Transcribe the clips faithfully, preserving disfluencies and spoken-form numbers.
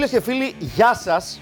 Φίλες και φίλοι, γεια σας.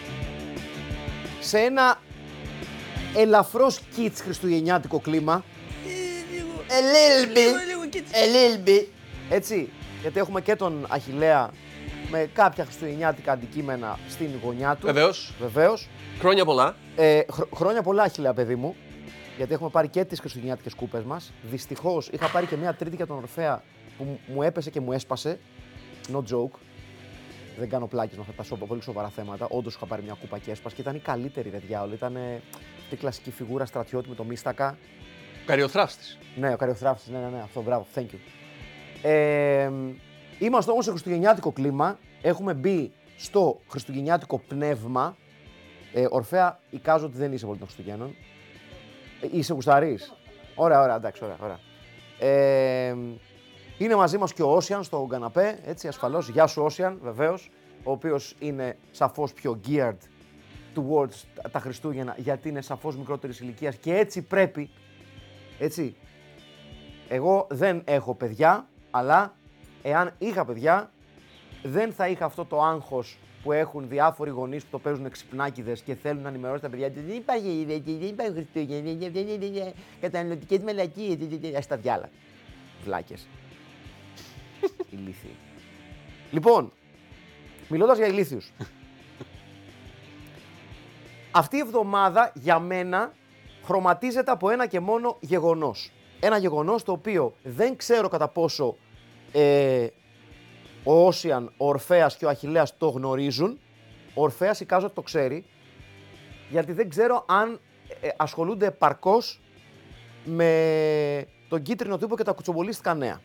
Σε ένα ελαφρώς κιτς χριστουγεννιάτικο κλίμα. A little bit. A little bit. Έτσι, γιατί έχουμε και τον Αχιλλέα με κάποια χριστουγεννιάτικα αντικείμενα στην γωνιά του. Βεβαίως. Βεβαίως. Χρόνια πολλά. Ε, χρο- χρόνια πολλά, Αχιλλέα, παιδί μου. Γιατί έχουμε πάρει και τις χριστουγεννιάτικες κούπες μας. Δυστυχώς είχα πάρει και μια τρίτη για τον Ορφέα που μου- μου έπεσε και μου έσπασε. No joke. Δεν κάνω πλάκες με αυτά τα σώπα, πολύ σοβαρά θέματα. Όντως είχα πάρει μια κούπα και έσπασε και ήταν η καλύτερη, ρε διάολο. Ήταν αυτή η κλασική φιγούρα στρατιώτη με το μίστακα. Καριοθράφτης. Ναι, ο καριοθράφτης, ναι, ναι, ναι, αυτό, μπράβο, thank you. Ε, είμαστε όμως σε χριστουγεννιάτικο κλίμα. Έχουμε μπει στο χριστουγεννιάτικο πνεύμα. Ε, Ορφέα, εικάζω ότι δεν είσαι πολύ των Χριστουγέννων. Ε, είσαι γουσταρής. Ωραία, ωραία, εντάξει, ωραία, ωραία. Ε, είναι μαζί μας και ο Όσιαν στο καναπέ, έτσι, ασφαλώς. Γεια σου, Όσιαν, βεβαίως. Ο οποίος είναι σαφώς πιο geared towards τα Χριστούγεννα, γιατί είναι σαφώς μικρότερης ηλικίας και έτσι πρέπει. Έτσι. Εγώ δεν έχω παιδιά, αλλά εάν είχα παιδιά, δεν θα είχα αυτό το άγχος που έχουν διάφοροι γονείς που το παίζουν ξυπνάκηδες και θέλουν να ενημερώσουν τα παιδιά τους. Δεν υπάρχει, δεν υπάρχει Χριστούγεννα, καταναλωτικές μαλακίες, ας τα διάλα. Βλάκες. Ηλίθιοι. Λοιπόν, μιλώντας για ηλίθιους. Αυτή η εβδομάδα για μένα χρωματίζεται από ένα και μόνο γεγονός. Ένα γεγονός το οποίο δεν ξέρω κατά πόσο ε, ο Όσιαν, ο Ορφέας και ο Αχιλλέας το γνωρίζουν. Ο Ορφέας εικάζω ότι το ξέρει, γιατί δεν ξέρω αν ε, ασχολούνται επαρκώς με τον κίτρινο τύπο και τα κουτσομπολίστικα νέα.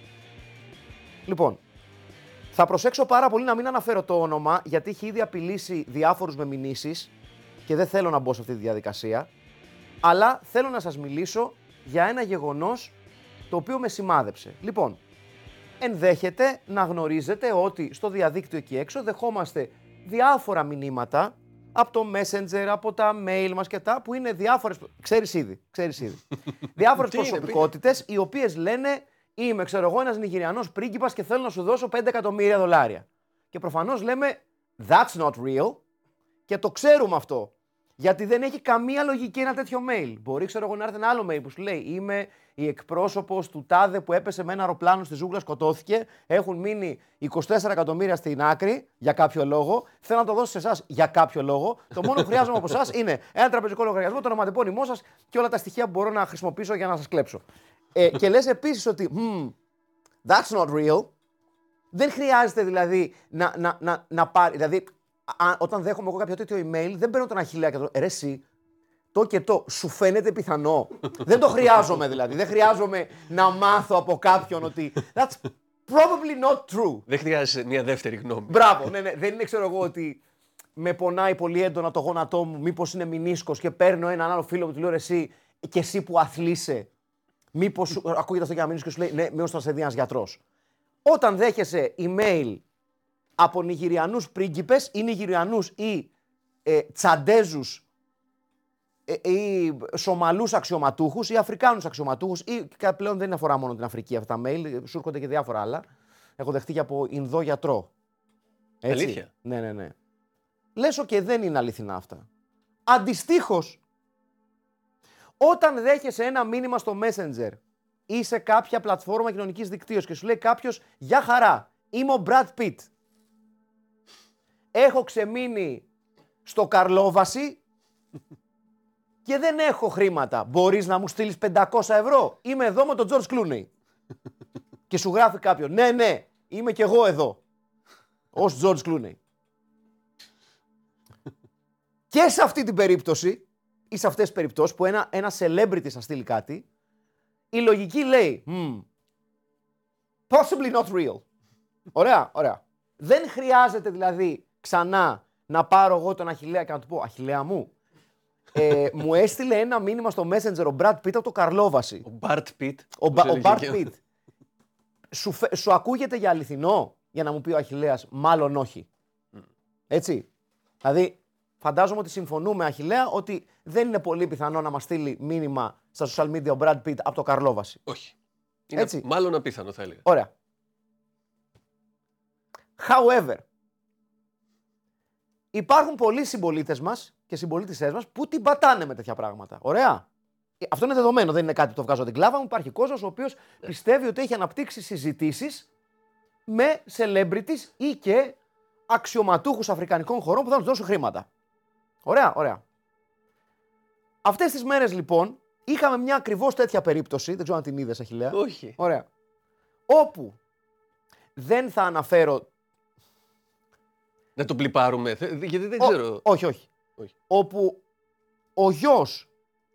Λοιπόν, θα προσέξω πάρα πολύ να μην αναφέρω το όνομα, γιατί έχει ήδη απειλήσει διάφορους με μηνύσεις και δεν θέλω να μπω σε αυτή τη διαδικασία, αλλά θέλω να σας μιλήσω για ένα γεγονός το οποίο με σημάδεψε. Λοιπόν, ενδέχεται να γνωρίζετε ότι στο διαδίκτυο εκεί έξω δεχόμαστε διάφορα μηνύματα από το Messenger, από τα mail μας και τα, που είναι διάφορες, ξέρεις ήδη, ξέρεις ήδη, διάφορες προσωπικότητες οι οποίες λένε είμαι, ξέρω εγώ, ένας Νιγηριανός πρίγκιπας και θέλω να σου δώσω πέντε εκατομμύρια δολάρια. Και προφανώς λέμε that's not real και το ξέρουμε αυτό. Γιατί δεν έχει καμία λογική ένα τέτοιο mail. Μπορεί, ξέρω εγώ, να έρθει ένα άλλο mail που σου λέει είμαι η εκπρόσωπος του τάδε που έπεσε με ένα αεροπλάνο στη ζούγκλα, σκοτώθηκε. Έχουν μείνει είκοσι τέσσερα εκατομμύρια στην άκρη για κάποιο λόγο. Θέλω να το δώσω σε εσάς για κάποιο λόγο. Το μόνο που χρειάζομαι από εσάς είναι ένα τραπεζικό λογαριασμό, το ονοματεπώνυμό σας και όλα τα στοιχεία που μπορώ να χρησιμοποιήσω για να σας κλέψω. Ε, και λες επίσης ότι hmm, that's not real. Δεν χρειάζεται δηλαδή να, να, να, να πάρει. Δηλαδή, α, όταν δέχομαι εγώ κάποιο τέτοιο email, δεν παίρνω τον Αχιλλέα και το. Ρε, εσύ, το και το, σου φαίνεται πιθανό. Δεν το χρειάζομαι δηλαδή. Δεν χρειάζομαι να μάθω από κάποιον ότι. That's probably not true. Δεν χρειάζεσαι μια δεύτερη γνώμη. Μπράβο, ναι, ναι. Δεν είναι, ξέρω εγώ, ότι με πονάει πολύ έντονα το γόνατό μου, μήπως είναι μηνίσκος και παίρνω έναν άλλο φίλο μου, του λέω ρε, εσύ και εσύ που αθλείσαι. Μήπως ακούγεται αυτό για να μείνεις και σου λέει ναι, μήπως θα σε δει ένας γιατρός. Όταν δέχεσαι email από Νιγηριανούς πρίγκιπες ή Νιγηριανούς ή ε, Τσαντέζους ε, ή Σομαλούς αξιωματούχους ή Αφρικάνους αξιωματούχους ή πλέον δεν αφορά μόνο την Αφρική αυτά τα mail, σου έρχονται και διάφορα άλλα. Έχω δεχτεί και από Ινδό γιατρό. Έτσι. Αλήθεια. Ναι, ναι, ναι. Λες και δεν είναι αληθινά αυτά. Αντιστοίχως, όταν δέχεσαι ένα μήνυμα στο Messenger ή σε κάποια πλατφόρμα κοινωνικής δικτύωσης και σου λέει κάποιος «Γεια χαρά, είμαι ο Brad Pitt. Έχω ξεμείνει στο Καρλόβαση και δεν έχω χρήματα. Μπορείς να μου στείλεις πεντακόσια ευρώ. Είμαι εδώ με τον George Clooney». Και σου γράφει κάποιον «Ναι, ναι, είμαι κι εγώ εδώ, ως George Clooney». Και σε αυτή την περίπτωση ή σε αυτές τις περιπτώσεις που ένα, ένα celebrity θα στείλει κάτι, η λογική λέει hmm, possibly not real. Ωραία, ωραία. Δεν χρειάζεται δηλαδή ξανά να πάρω εγώ τον Αχιλλέα και να του πω Αχιλλέα μου, ε, μου έστειλε ένα μήνυμα στο Messenger ο Brad Pitt από το Καρλόβαση. Ο Bart Pitt. Ο, Μπα, ο Bart Pitt. Σου, σου ακούγεται για αληθινό για να μου πει ο Αχιλλέας, μάλλον όχι. Mm. Έτσι. Δηλαδή, φαντάζομαι ότι συμφωνούμε, Αχιλλέα, ότι δεν είναι πολύ πιθανό να μας στείλει μήνυμα στα social media ο Brad Pitt από το Καρλόβαση. Όχι. Είναι Έτσι. μάλλον απίθανο, θα έλεγα. Ωραία. However, υπάρχουν πολλοί συμπολίτες μας και συμπολίτησές μας που την πατάνε με τέτοια πράγματα. Ωραία. Αυτό είναι δεδομένο, δεν είναι κάτι που το βγάζω την κλάβα μου. Υπάρχει κόσμος ο οποίος πιστεύει ότι έχει αναπτύξει συζητήσεις με celebrities ή και αξιωματούχους αφρικανικών χωρών που θα τους δώσουν χρήματα. Ωραία, ωραία. Αυτές τις μέρες λοιπόν είχαμε μια ακριβώς τέτοια περίπτωση, δεν ξέρω αν την είδες, Αχιλλέα. Όχι. Ωραία. Όπου δεν θα αναφέρω. Να το πλιπάρουμε, γιατί δεν Ο, ξέρω. όχι, όχι, όχι. Όπου ο γιος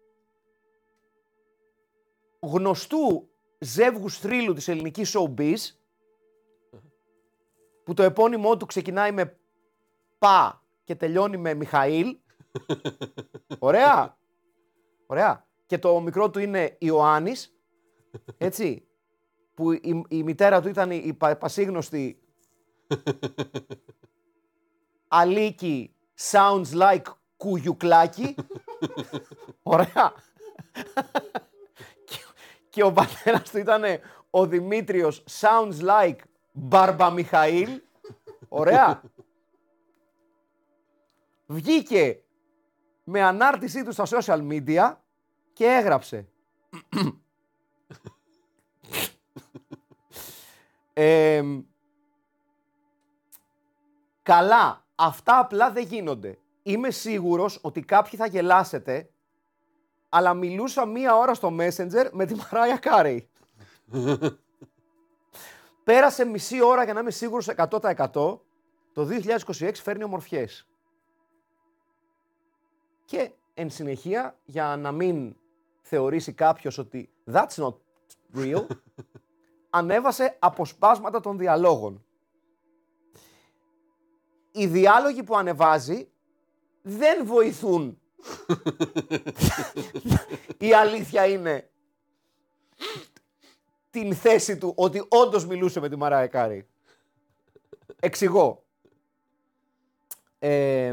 γνωστού ζεύγου θρύλου της ελληνικής showbiz, που το επώνυμό του ξεκινάει με Πα και τελειώνει με Μιχαήλ. Ωραία. Ωραία. Και το μικρό του είναι Ιωάννης. Έτσι. Που η, η μητέρα του ήταν η πα, πασίγνωστη Αλίκη sounds like κουγιουκλάκι. Ωραία. και, και ο πατέρας του ήταν ο Δημήτριος sounds like Μπαρμπαμιχαήλ. Ωραία. Βγήκε με ανάρτησή του στα social media και έγραψε ε, καλά, αυτά απλά δεν γίνονται. Είμαι σίγουρος ότι κάποιοι θα γελάσετε, αλλά μιλούσα μία ώρα στο Messenger με τη Μαράια Κάρεϊ. Πέρασε μισή ώρα για να είμαι σίγουρος εκατό τοις εκατό. Το δύο χιλιάδες είκοσι έξι φέρνει ομορφιές. Και εν συνεχεία, για να μην θεωρήσει κάποιος ότι that's not real, ανέβασε αποσπάσματα των διαλόγων. Οι διάλογοι που ανεβάζει δεν βοηθούν. Η αλήθεια είναι την θέση του ότι όντως μιλούσε με τη Μαράια Κάρεϊ. Εξηγώ. Ε,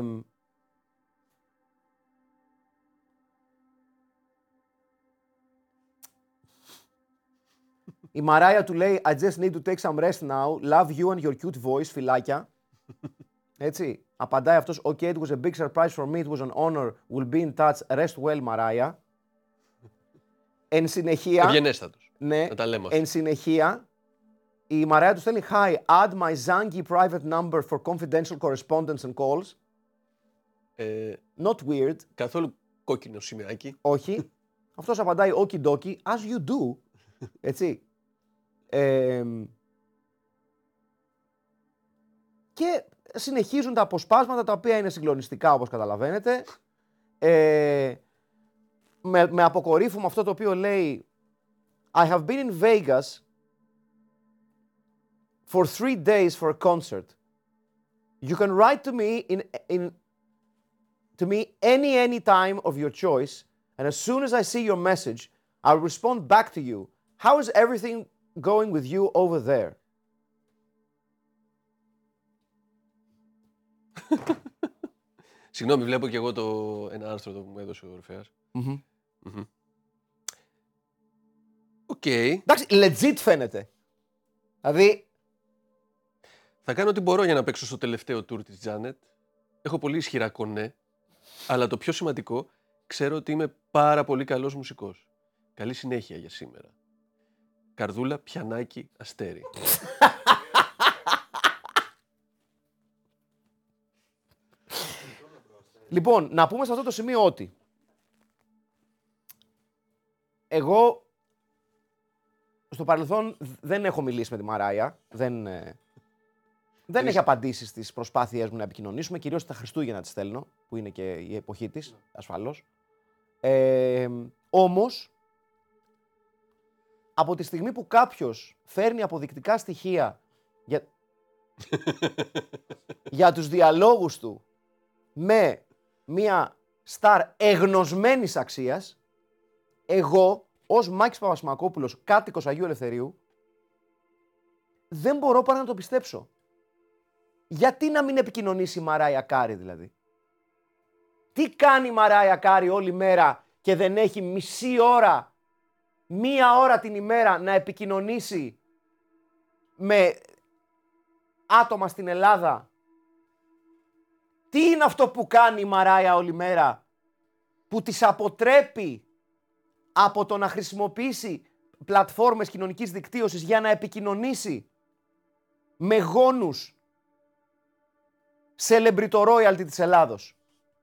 η Μαράια του λέει I just need to take some rest now. Love you and your cute voice. Φιλάκια. Έτσι. Απαντάει αυτός OK, it was a big surprise for me. It was an honor. We'll be in touch. Rest well, Μαράια. Εν συνεχεία... Ευγενέστατος. Ναι. Να τα λέμε. Εν συνεχεία, η Μαράια του στέλνει Hi, add my Zangi private number for confidential correspondence and calls. Ε, Not weird. καθόλου κόκκινο σημαίακι. Όχι. Αυτός απαντάει okie dokie, as you do. Έτσι. Ε, και συνεχίζουν τα αποσπάσματα τα οποία είναι συγκλονιστικά όπως καταλαβαίνετε. Ε, με, με αποκορύφωμα αυτό το οποίο λέει I have been in Vegas for three days for a concert. You can write to me in, in to me any any time of your choice, and as soon as I see your message, I'll respond back to you. How is everything going with you over there? Συγγνώμη, βλέπω και εγώ το, ένα άρθρο που μου έδωσε ο Ορφέας. Mm-hmm. Mm-hmm. Οκ. Okay. Εντάξει, legit φαίνεται. Δηλαδή... Θα κάνω ό,τι μπορώ για να παίξω στο τελευταίο tour της Janet. Έχω πολύ ισχυρά κονέ. Αλλά το πιο σημαντικό, ξέρω ότι είμαι πάρα πολύ καλός μουσικός. Καλή συνέχεια για σήμερα. Καρδούλα, πιανάκι, αστέρι. Λοιπόν, να πούμε σε αυτό το σημείο ότι εγώ στο παρελθόν δεν έχω μιλήσει με τη Μαράια, δεν, ε, δεν έχει απαντήσει στις προσπάθειές μου να επικοινωνήσουμε, κυρίως τα Χριστούγεννα της στέλνω, που είναι και η εποχή της, ασφαλώς. Ε, όμως, από τη στιγμή που κάποιος φέρνει αποδεικτικά στοιχεία για, για τους διαλόγους του με μια στάρ εγνωσμένης αξίας, εγώ, ως Μάκης Παπασημακόπουλος, κάτοικος Αγίου Ελευθερίου, δεν μπορώ παρά να το πιστέψω. Γιατί να μην επικοινωνήσει η Μαράια Κάρεϊ δηλαδή? Τι κάνει η Μαράια Κάρεϊ όλη μέρα και δεν έχει μισή ώρα, μία ώρα την ημέρα να επικοινωνήσει με άτομα στην Ελλάδα Τι είναι αυτό που κάνει η Μαράια όλη μέρα, που της αποτρέπει από το να χρησιμοποιήσει πλατφόρμες κοινωνικής δικτύωσης για να επικοινωνήσει με γόνους celebrity royalty της Ελλάδος.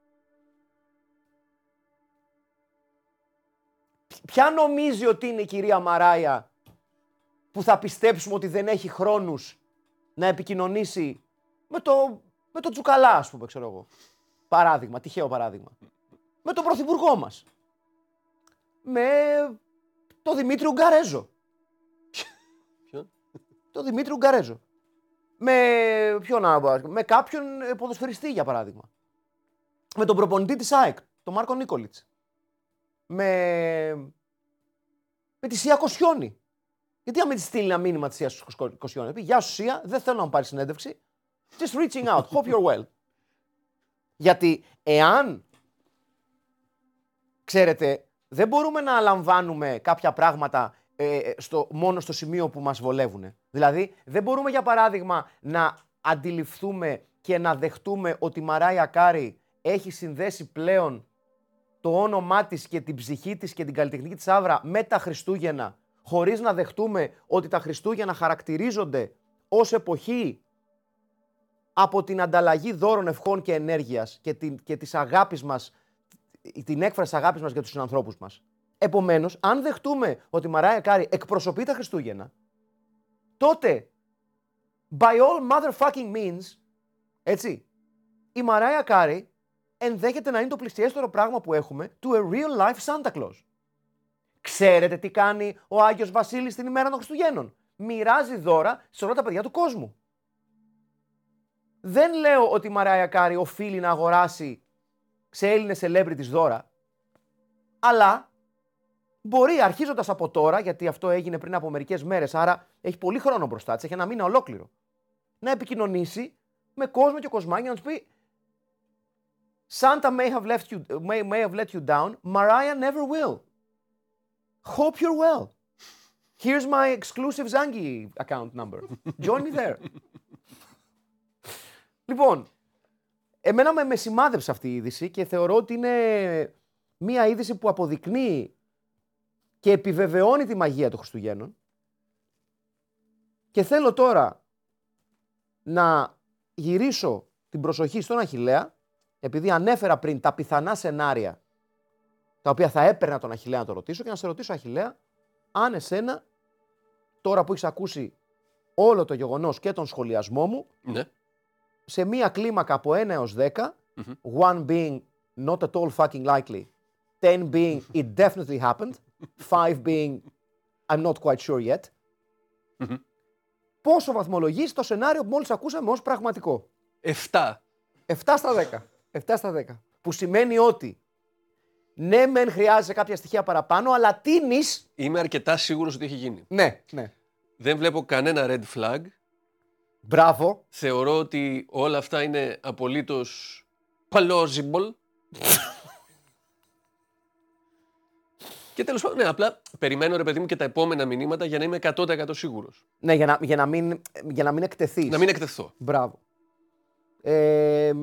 Ποια νομίζει ότι είναι η κυρία Μαράια που θα πιστέψουμε ότι δεν έχει χρόνους να επικοινωνήσει με το, με το Τζουκαλά, ας πούμε, ξέρω εγώ. Παράδειγμα, τυχαίο παράδειγμα. Με τον πρωθυπουργό μας. Με το Δημήτρη Ουγγαρέζο. Ποιο? Το Δημήτρη Ουγγαρέζο. Με ποιον άλλο, με κάποιον ποδοσφαιριστή, για παράδειγμα. Με τον προπονητή της ΑΕΚ, τον Μάρκο Νίκολιτς. Με, με τη Σία Κοσιόνη. Γιατί να μην τη στείλει ένα μήνυμα τη Σία Κοσιόνη. Πει, γεια σου Σία, δεν θέλω να μου πάρει συνέντευξη. Just reaching out. Hope you're well. Γιατί εάν, ξέρετε, δεν μπορούμε να λαμβάνουμε κάποια πράγματα ε, στο, μόνο στο σημείο που μας βολεύουν. Δηλαδή, δεν μπορούμε, για παράδειγμα, να αντιληφθούμε και να δεχτούμε ότι η Μαράια Κάρι έχει συνδέσει πλέον το όνομά της και την ψυχή της και την καλλιτεχνική της άβρα με τα Χριστούγεννα, χωρίς να δεχτούμε ότι τα Χριστούγεννα χαρακτηρίζονται ως εποχή από την ανταλλαγή δώρων, ευχών και ενέργειας και, την, και της αγάπης μας, την έκφραση αγάπης μας για τους συνανθρώπους μας. Επομένως, αν δεχτούμε ότι η Μαράια Κάρι εκπροσωπεί τα Χριστούγεννα, τότε, by all motherfucking means, έτσι, η Μαράια Κάρι ενδέχεται να είναι το πλησιέστερο πράγμα που έχουμε to a real life Santa Claus. Ξέρετε τι κάνει ο Άγιος Βασίλης την ημέρα των Χριστουγέννων? Μοιράζει δώρα σε όλα τα παιδιά του κόσμου. Δεν λέω ότι η Μαράια Κάρι οφείλει να αγοράσει σε Έλληνες celebrities δώρα, αλλά μπορεί αρχίζοντας από τώρα, γιατί αυτό έγινε πριν από μερικές μέρες, άρα έχει πολύ χρόνο μπροστά της, έχει ένα μήνα ολόκληρο, να επικοινωνήσει με κόσμο και κοσμάκια να τους πει Santa may have, left you, may, may have let you down, Mariah never will. Hope you're well. Here's my exclusive Zangi account number. Join me there. Λοιπόν, εμένα με, με σημάδεψε αυτή η είδηση και θεωρώ ότι είναι μία είδηση που αποδεικνύει και επιβεβαιώνει τη μαγεία των Χριστουγέννων. Και θέλω τώρα να γυρίσω την προσοχή στον Αχιλλέα, επειδή ανέφερα πριν τα πιθανά σενάρια τα οποία θα έπαιρνα τον Αχιλλέα να το ρωτήσω, και να σε ρωτήσω, Αχιλλέα, αν εσένα, τώρα που έχεις ακούσει όλο το γεγονός και τον σχολιασμό μου, ναι, σε μία κλίμακα από ένα έως δέκα, mm-hmm. one being not at all fucking likely, ten being it definitely happened, five being I'm not quite sure yet, mm-hmm. πόσο βαθμολογείς το σενάριο που μόλις ακούσαμε ως πραγματικό? Εφτά. Εφτά στα δέκα. Εφτά στα δέκα. Που σημαίνει ότι ναι, μεν χρειάζεται κάποια στοιχεία παραπάνω, αλλά τίνεις. Είμαι αρκετά σίγουρος ότι έχει γίνει. Ναι, ναι. Δεν βλέπω κανένα red flag. Μπράβο. Θεωρώ ότι όλα αυτά είναι απολύτως plausible. Και τέλος πάντων, ναι, απλά περιμένω, ρε παιδί μου, και τα επόμενα μηνύματα για να είμαι εκατό τοις εκατό σίγουρος. Ναι, για να, για να, μην, για να μην εκτεθείς. Να μην εκτεθώ. Μπράβο. Ε,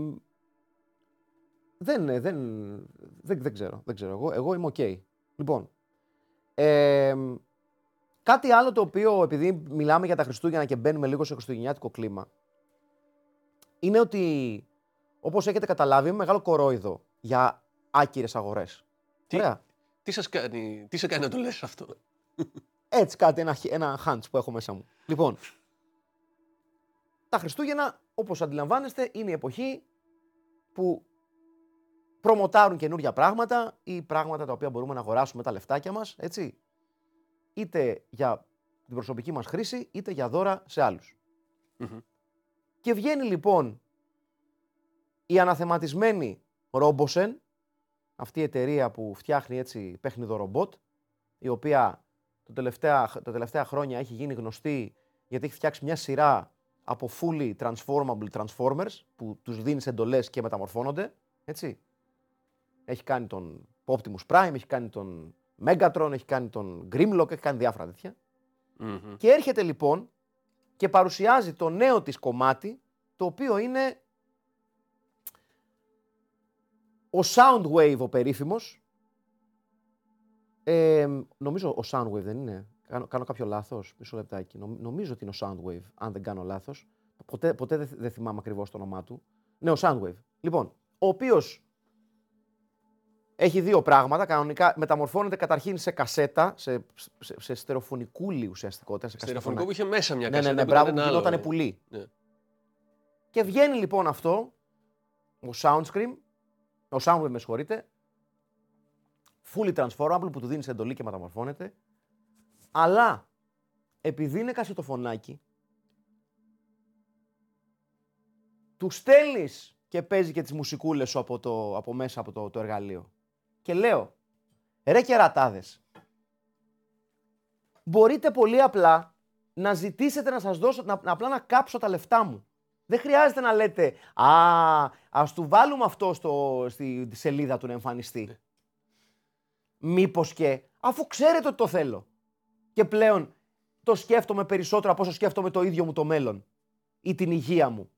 δεν, δεν, δεν, δεν ξέρω, δεν ξέρω. Εγώ, εγώ είμαι οκ. Okay. Λοιπόν, ε, κάτι άλλο το οποίο, επειδή μιλάμε για τα Χριστούγεννα και μπαίνουμε λίγο σε χριστουγεννιάτικο κλίμα, είναι ότι, όπως έχετε καταλάβει, είμαι μεγάλο κορόιδο για άκυρες αγορές. Τι, Ωραία. τι, σας κάνει, τι σε κάνει να το λες αυτό? Έτσι κάτι, ένα, ένα hunch που έχω μέσα μου. Λοιπόν, τα Χριστούγεννα, όπως αντιλαμβάνεστε, είναι η εποχή που προμοτάρουν καινούργια πράγματα ή πράγματα τα οποία μπορούμε να αγοράσουμε τα λεφτάκια μας, έτσι, είτε για την προσωπική μας χρήση, είτε για δώρα σε άλλους. Mm-hmm. Και βγαίνει λοιπόν η αναθεματισμένη Robosen, αυτή η εταιρεία που φτιάχνει έτσι παιχνιδο ρομπότ, η οποία τα τελευταία, τα τελευταία χρόνια έχει γίνει γνωστή γιατί έχει φτιάξει μια σειρά από fully transformable transformers που τους δίνεις εντολές και μεταμορφώνονται, έτσι. Έχει κάνει τον Optimus Prime, έχει κάνει τον Megatron, έχει κάνει τον Grimlock, έχει κάνει διάφορα τέτοια. Mm-hmm. Και έρχεται λοιπόν και παρουσιάζει το νέο της κομμάτι, το οποίο είναι Ο Soundwave ο περίφημος, ε, νομίζω ο Soundwave δεν είναι, κάνω, κάνω κάποιο λάθος, μισό λεπτάκι, Νομ, νομίζω ότι είναι ο Soundwave, αν δεν κάνω λάθος, ποτέ, ποτέ δεν, δεν θυμάμαι ακριβώς το όνομά του. Ναι, ο Soundwave. Λοιπόν, ο οποίος έχει δύο πράγματα, κανονικά μεταμορφώνεται καταρχήν σε κασέτα, σε, σε, σε στερεοφωνικούλη ουσιαστικότητα. Σε Στερεοφωνικό που είχε μέσα μια ναι, κασέτα. Ναι, ναι, μπράβο, που γινόταν πουλί. Ναι. Και βγαίνει λοιπόν αυτό, ο Soundscream, ο Soundwave με συγχωρείτε, fully transformable που του δίνεις εντολή και μεταμορφώνεται, αλλά επειδή είναι κασετοφωνάκι, του στέλνεις και παίζει και τις μουσικούλες σου από, το, από μέσα από το, το εργαλείο. Και λέω, ρε κερατάδες, μπορείτε πολύ απλά να ζητήσετε να σας δώσω, να, να απλά να κάψω τα λεφτά μου. Δεν χρειάζεται να λέτε, α, ας του βάλουμε αυτό στο, στη σελίδα του να εμφανιστεί. Μήπως και, αφού ξέρετε ότι το θέλω. Και πλέον το σκέφτομαι περισσότερο από όσο σκέφτομαι το ίδιο μου το μέλλον ή την υγεία μου.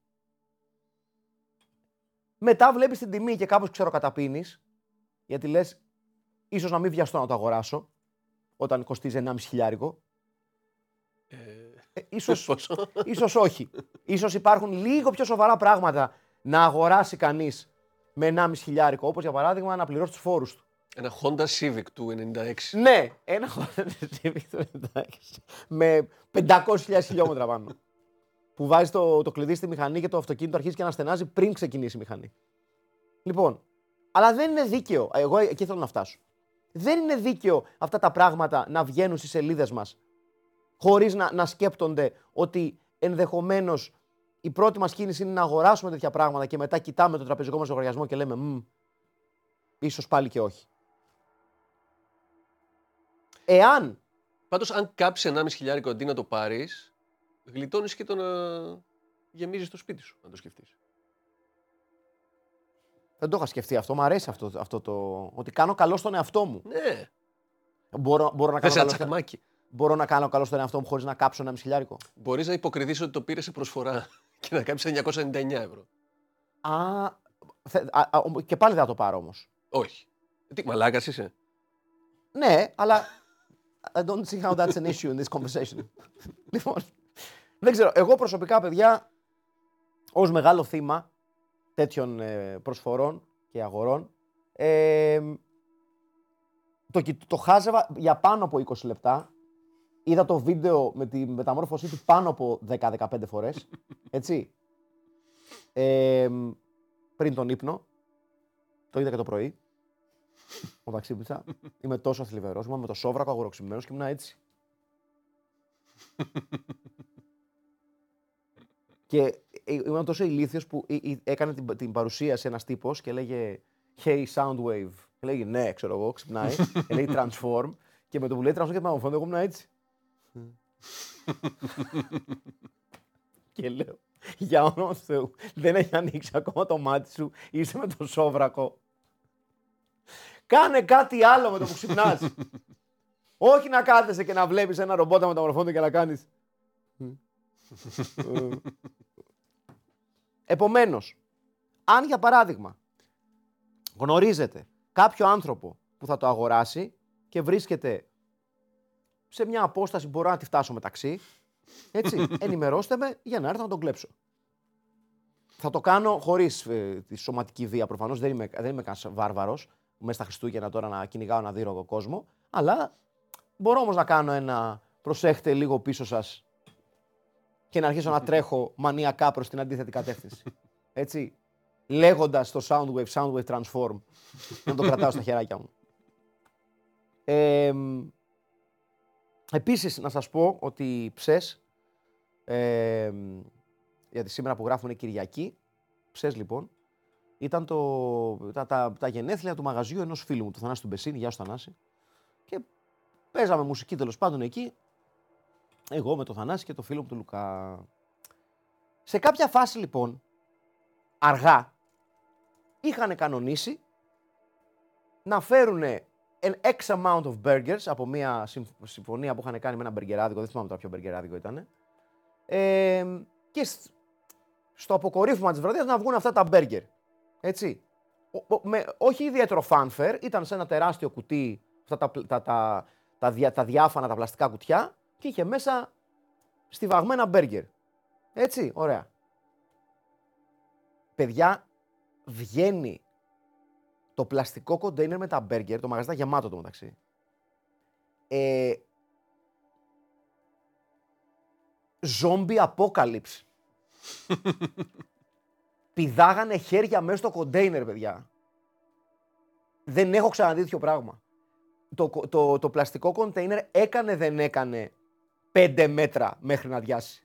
Μετά βλέπεις την τιμή και κάπως ξεροκαταπίνεις, γιατί λες, ίσως να μην βιαστώ να το αγοράσω, όταν κοστίζει ενάμιση χιλιάρικο. Ε, ε, ίσως, ίσως όχι. Ίσως υπάρχουν λίγο πιο σοβαρά πράγματα να αγοράσει κανείς με ενάμιση χιλιάρικο, όπως για παράδειγμα να πληρώσει τους φόρους του. Ένα Honda Civic του ενενήντα έξι. Ναι, ένα Honda Civic του ενενήντα έξι. Με πεντακόσιες χιλιάδες χιλιόμετρα πάνω. Που βάζει το, το κλειδί στη μηχανή και το αυτοκίνητο αρχίζει και να στενάζει πριν ξεκινήσει η μηχανή. Λοιπόν, αλλά δεν είναι δίκαιο. Εγώ εκεί θέλω να φτάσω. Δεν είναι δίκαιο αυτά τα πράγματα να βγαίνουν στις σελίδες μας χωρίς να, να σκέπτονται ότι ενδεχομένως η πρώτη μας κίνηση είναι να αγοράσουμε τέτοια πράγματα και μετά κοιτάμε το τραπεζικό μας λογαριασμό και λέμε μ, ίσως πάλι και όχι. Εάν. Πάντως, αν κάψεις ενάμιση χιλιάρικο αντί να το πάρεις, γλιτώνεις και το να γεμίζεις το σπίτι σου, να το σκεφτείς. Δεν το είχα σκεφτεί αυτό. Μ' αρέσει αυτό, αυτό το. Ότι κάνω καλό στον εαυτό μου. Ναι. Μπορώ, μπορώ, να, κάνω ένα καλό, τσακμάκι. μπορώ να κάνω καλό στον εαυτό μου χωρίς να κάψω ένα μισχιλιάρικο. Μπορείς να υποκριθείς ότι το πήρες σε προσφορά και να κάψεις εννιακόσια ενενήντα εννέα ευρώ. Α, θε, α, α, και πάλι δεν θα το πάρω όμως. Όχι. Τι, μαλάκας είσαι. Ναι, αλλά I don't see how that's an issue in this conversation. Λοιπόν, δεν ξέρω. Εγώ προσωπικά, παιδιά, ως μεγάλο θύμα τέτοιων ε, προσφορών και αγορών, ε, το, το χάζευα για πάνω από είκοσι λεπτά. Είδα το βίντεο με τη μεταμόρφωσή του πάνω από δέκα με δεκαπέντε φορές. Έτσι. Ε, πριν τον ύπνο. Το είδα και το πρωί. Όταν ξύπνησα. Είμαι τόσο θλιβερός. Ήμουν με το σόβρακο αγοροξυμένος και ήμουν έτσι. Και ήμουν τόσο ηλίθιος που έκανε την, την παρουσίαση ένας τύπος και λέγε Hey Soundwave. Και λέγε ναι, ξέρω εγώ, ξυπνάει. Και λέει Transform. Και με το που λέει Transform και μεταμορφώνεται, εγώ ήμουν έτσι. Και λέω, για όνομα του Θεού, δεν έχει ανοίξει ακόμα το μάτι σου, είσαι με το σόβρακο. Κάνε κάτι άλλο με το που ξυπνάς. Όχι να κάθεσαι και να βλέπεις ένα ρομπότα μεταμορφώνεται και να κάνεις. Επομένως, αν για παράδειγμα γνωρίζετε κάποιο άνθρωπο που θα το αγοράσει και βρίσκεται σε μια απόσταση που μπορώ να τη φτάσω μεταξύ, έτσι, ενημερώστε με για να έρθω να τον κλέψω. Θα το κάνω χωρίς ε, τη σωματική βία προφανώς, δεν είμαι, δεν είμαι κανένας βάρβαρος, μέσα στα Χριστούγεννα τώρα να κυνηγάω να δείρω κόσμο, αλλά μπορώ όμως να κάνω ένα προσέχτε λίγο πίσω σας και να αρχίσω να τρέχω μανιακά προς την αντίθετη κατεύθυνση. Έτσι, λέγοντας το Soundwave, Soundwave Transform, να το κρατάω στα χεράκια μου. Ε, επίσης, να σας πω ότι ψες, ε, γιατί σήμερα που γράφουμε είναι Κυριακή, ψες λοιπόν, ήταν το, τα, τα, τα γενέθλια του μαγαζιού ενός φίλου μου, του Θανάση του Μπεσίνη, γεια σου Θανάση, και παίζαμε μουσική τέλος πάντων εκεί, εγώ με τον Θανάση και το φίλο μου του Λουκά. Σε κάποια φάση λοιπόν, αργά, είχαν κανονίσει να φέρουν an X amount of burgers από μια συμφωνία που είχαν κάνει με ένα μπεργκεράδικο, δεν θυμάμαι τώρα ποιο μπεργκεράδικο ήταν, ε, και στο αποκορύφωμα της βραδιάς να βγουν αυτά τα μπέργκερ. Έτσι. ο, ο, με, όχι ιδιαίτερο fanfare, ήταν σε ένα τεράστιο κουτί, αυτά τα, τα, τα, τα, δια, τα διάφανα, τα πλαστικά κουτιά και είχε μέσα στιβαγμένα μπέργκερ. Έτσι, ωραία. Παιδιά, βγαίνει το πλαστικό κοντέινερ με τα μπέργκερ, το μαγαζί ήταν γεμάτο το μεταξύ. Ε, Zombie apocalypse. Πηδάγανε χέρια μέσα στο κοντέινερ, παιδιά. Δεν έχω ξαναδεί τέτοιο πράγμα. Το, το, το πλαστικό κοντέινερ έκανε δεν έκανε πέντε μέτρα μέχρι να αδειάσει.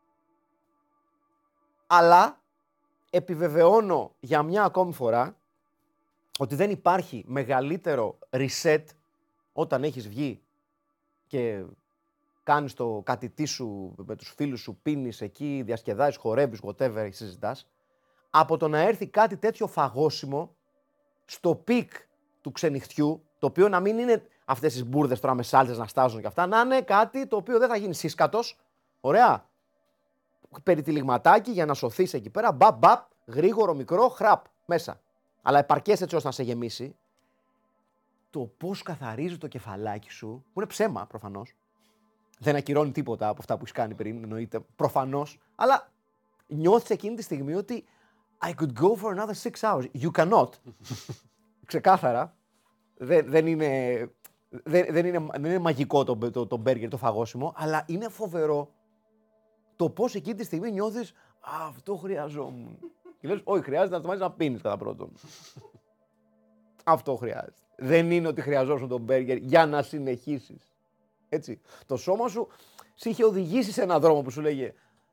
Αλλά επιβεβαιώνω για μια ακόμη φορά ότι δεν υπάρχει μεγαλύτερο reset όταν έχεις βγει και κάνεις το κατητή σου με τους φίλους σου, πίνεις εκεί, διασκεδάζεις, χορεύεις, whatever, συζητάς, από το να έρθει κάτι τέτοιο φαγώσιμο στο πικ του ξενυχτιού, το οποίο να μην είναι αυτές τις μπουρδες τώρα με σάλτσες να στάζουν και αυτά, να είναι κάτι το οποίο δεν θα γίνει σύσκατος, ωραία, περιτυλιγματάκι για να σωθείς εκεί πέρα, μπαπ, μπαπ, γρήγορο, μικρό, χραπ, μέσα. Αλλά επαρκές έτσι ώστε να σε γεμίσει. Το πώς καθαρίζει το κεφαλάκι σου, που είναι ψέμα προφανώς, δεν ακυρώνει τίποτα από αυτά που έχεις κάνει πριν, εννοείται, προφανώς, αλλά νιώθεις εκείνη τη στιγμή ότι I could go for another six hours. You cannot. Ξεκάθαρα. Δεν, δεν, είναι, δεν, δεν, είναι, δεν είναι μαγικό το, το, το μπέργκερ, το φαγώσιμο, αλλά είναι φοβερό το πώς εκείνη τη στιγμή νιώθεις αυτό χρειαζόμουν. Και λες, όχι, χρειάζεται να σταματήσεις να πίνεις κατά πρώτον. Αυτό χρειάζεται. Δεν είναι ότι χρειαζόσουν τον μπέργκερ για να συνεχίσεις. Έτσι. Το σώμα σου σε είχε οδηγήσει σε έναν δρόμο που σου λέγε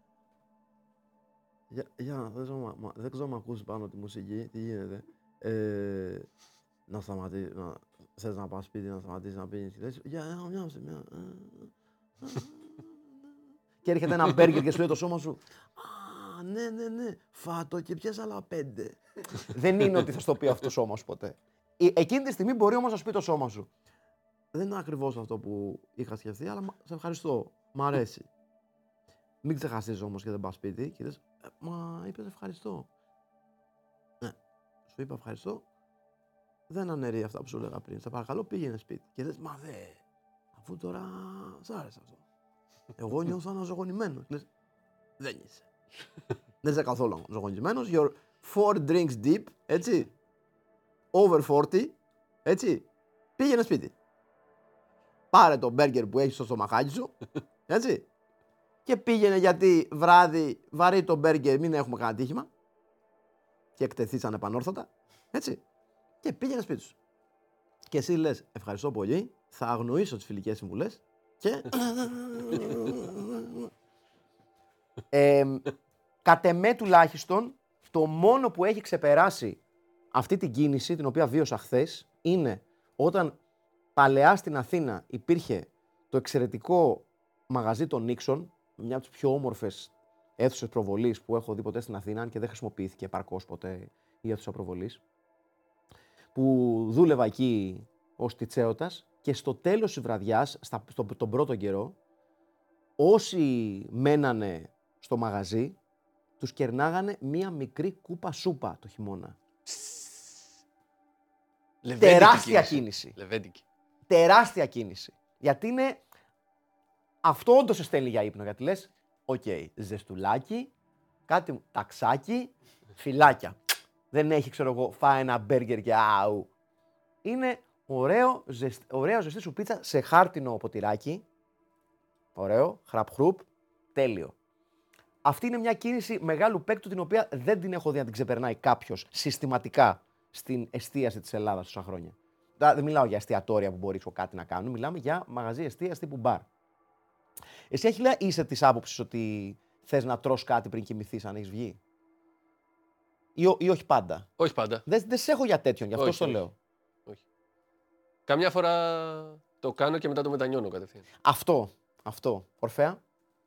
Για, για δεν ξέρω, μα, δεν ξέρω αν ακούσεις πάνω τη μουσική, τι γίνεται. Ε, να σταματήσεις, να, θες να πας σπίτι, να σταματήσεις να πίνεις. Λες, για μια στιγμή. Και έρχεται ένα μπέργκερ και σου λέει το σώμα σου «Α, ναι, ναι, ναι, φάτο και πιες άλλα πέντε». Δεν είναι ότι θα στο πει αυτό το σώμα σου ποτέ. Ε, εκείνη τη στιγμή μπορεί όμως να σου πει το σώμα σου «Δεν είναι ακριβώς αυτό που είχα σκεφτεί, αλλά σε ευχαριστώ, μ' αρέσει». Μην ξεχαστείς όμως και δεν πας σπίτι και λες «Ε, μα είπες ευχαριστώ». Ναι, σου είπα ευχαριστώ, δεν αναιρεί αυτά που σου έλεγα πριν. Σε παρακαλώ πήγαινε σπίτι. Και λες «Μα δε, αφού τώρα σ' άρεσε αυτό». Εγώ νιώθω αναζωογονημένος. Λες, δεν είσαι. Δεν είσαι καθόλου αναζωογονημένος. You're four drinks deep, έτσι. Over forty, έτσι. Πήγαινε σπίτι. Πάρε το μπέργκερ που έχεις στο στομαχάκι σου, έτσι. Και πήγαινε γιατί βράδυ βαρύ το μπέργκερ, μην έχουμε κανένα τύχημα. Και εκτεθείς ανεπανόρθωτα, έτσι. Και πήγαινε σπίτι σου. Και εσύ λες ευχαριστώ πολύ, θα αγνοήσω τις φιλικές συμβουλές. Και... ε, κατ' εμέ τουλάχιστον, το μόνο που έχει ξεπεράσει αυτή την κίνηση, την οποία βίωσα χθες, είναι όταν παλαιά στην Αθήνα υπήρχε το εξαιρετικό μαγαζί των Νίξον, μια από τις πιο όμορφες αίθουσες προβολής που έχω δει ποτέ στην Αθήνα, αν και δεν χρησιμοποιήθηκε επαρκώς ποτέ η αίθουσα προβολής, που δούλευα εκεί ως τιτσέωτας. Και στο τέλος της βραδιάς, στα, στο, τον πρώτο καιρό, όσοι μένανε στο μαγαζί, τους κερνάγανε μία μικρή κούπα σούπα το χειμώνα. Λεβέντικη Τεράστια κίνηση. κίνηση. Λεβέντικη. Τεράστια κίνηση. Γιατί είναι... Αυτό όντως σε στέλνει για ύπνο, γιατί λες, οκ, okay, ζεστουλάκι, κάτι ταξάκι, φυλάκια. Δεν έχει, ξέρω εγώ, φάει ένα μπέργκερ και άου. Είναι... Ωραίο, ζεσ... ωραία ζεστή σου πίτσα σε χάρτινο ποτηράκι. Ωραίο, χραπ-χρουπ, τέλειο. Αυτή είναι μια κίνηση μεγάλου παίκτου, την οποία δεν την έχω δει να την ξεπερνάει κάποιος συστηματικά στην εστίαση της Ελλάδας τόσα χρόνια. Δεν μιλάω για εστιατόρια που μπορεί κάτι να κάνουν, μιλάμε για μαγαζί εστίας τύπου μπαρ. Εσύ, Αχιλλέα, είσαι της άποψης ότι θες να τρως κάτι πριν κοιμηθείς, αν έχεις βγει? Ή, ή όχι πάντα? Όχι πάντα. Δεν δε σε έχω για τέτοιον, γι' αυτό Όχι, το όχι. λέω. Όχι. Καμιά φορά το κάνω και μετά το μετανιώνω κατευθείαν. Αυτό, αυτό. Ορφέα.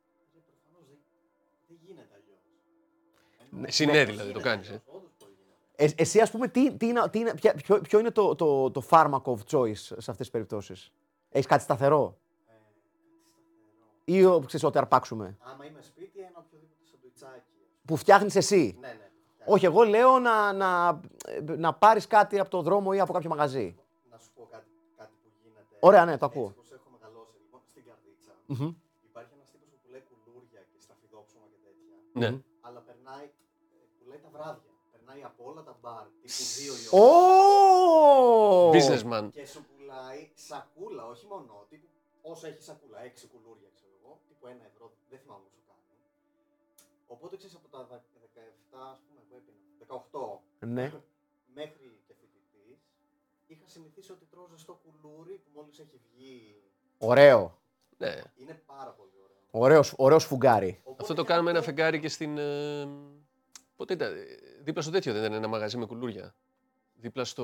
Εσύ ναι, δηλαδή το κάνεις. Ε. Ε, εσύ, ας πούμε, τι, τι είναι, τι είναι, ποια, ποιο, ποιο είναι το, το, το φάρμακο of choice σε αυτές τις περιπτώσεις? Έχεις κάτι σταθερό? Ε, Ή ο, ξέρεις, ό,τι αρπάξουμε? Άμα είμαι σπίτι, ένα οποιοδήποτε σαντουιτσάκι. Που φτιάχνεις εσύ? Ναι, ναι. Όχι, εγώ λέω να, να, να πάρεις κάτι από το δρόμο ή από κάποιο μαγαζί. Να σου πω κάτι, κάτι που γίνεται. Ωραία, ναι, το ακούω. Έτσι, όπως έχω μεγαλώσει, λοιπόν, στην Καρδίτσα, Mm-hmm. υπάρχει ένας τύπος που πουλάει κουλούρια και σταφυδόψωμα και τέτοια. Ναι. Αλλά περνάει, ε, πουλάει τα βράδια. Περνάει από όλα τα μπαρ, τύπου δύο η Ω! ώρα. Businessman. Και σου πουλάει σακούλα, όχι μόνο. Τύπου, όσο έχει σακούλα, έξι κουλούρια, ξέρω εγώ, τύπου ένα ευρώ, δεν θυμάμαι πόσο κάνει. Οπότε ξέρεις από τα δεκαεπτά, ας πούμε, που έπινα, δεκαοκτώ, Ναι. μέχρι και φοιτητής, είχα συνηθίσει ότι τρώω ζεστό κουλούρι που μόλις έχει βγει. Ωραίο. Ναι. Είναι πάρα πολύ ωραίο. Ωραίος, ωραίος φουγγάρι. Οπότε Αυτό το και κάνουμε ένα αυτό- φεγγάρι και στην. Ε, πότε ήταν, ε, δίπλα στο τέτοιο δεν ήταν ένα μαγαζί με κουλούρια. Δίπλα στο.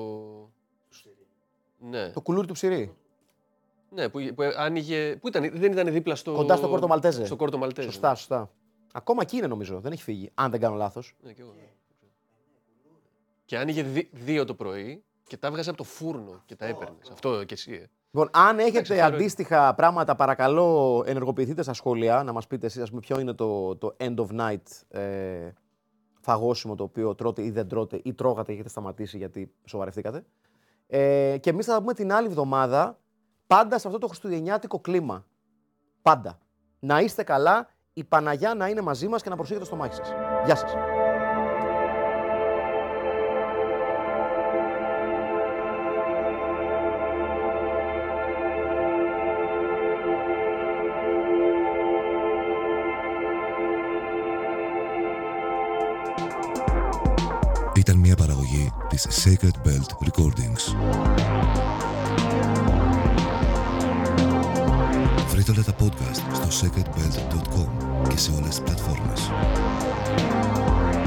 Ναι, Το κουλούρι του ψηρή. ναι που, που άνοιγε. Πού ήταν, δεν ήταν δίπλα στο. Κοντά στο Κόρτο Μαλτέζε. Στο Κόρτο Μαλτέζε. Σωστά, σωστά. Ακόμα εκεί είναι νομίζω, δεν έχει φύγει. Αν δεν κάνω λάθος. Ναι, και, εγώ, ναι. Και άνοιγε δι- δύο το πρωί και τα έβγαζε από το φούρνο και τα έπαιρνε. Αυτό και εσύ. Ε. Λοιπόν, αν έχετε Εντάξει, φέρω- αντίστοιχα πράγματα, παρακαλώ ενεργοποιηθείτε στα σχόλια να μας πείτε εσείς, ας πούμε, ποιο είναι το, το end of night ε, φαγόσιμο το οποίο τρώτε ή δεν τρώτε ή τρώγατε ή έχετε σταματήσει γιατί σοβαρευτήκατε. Ε, και εμείς θα τα πούμε την άλλη εβδομάδα, πάντα σε αυτό το χριστουγεννιάτικο κλίμα. Πάντα. Να είστε καλά, η Παναγιά να είναι μαζί μας και να προσέχετε στο μάχη σας. Γεια σας. Ήταν μια παραγωγή της Sacred Belt Recordings. Βρείτε όλα τα podcast στο sacred belt dot com και σε όλες τις πλατφόρμες.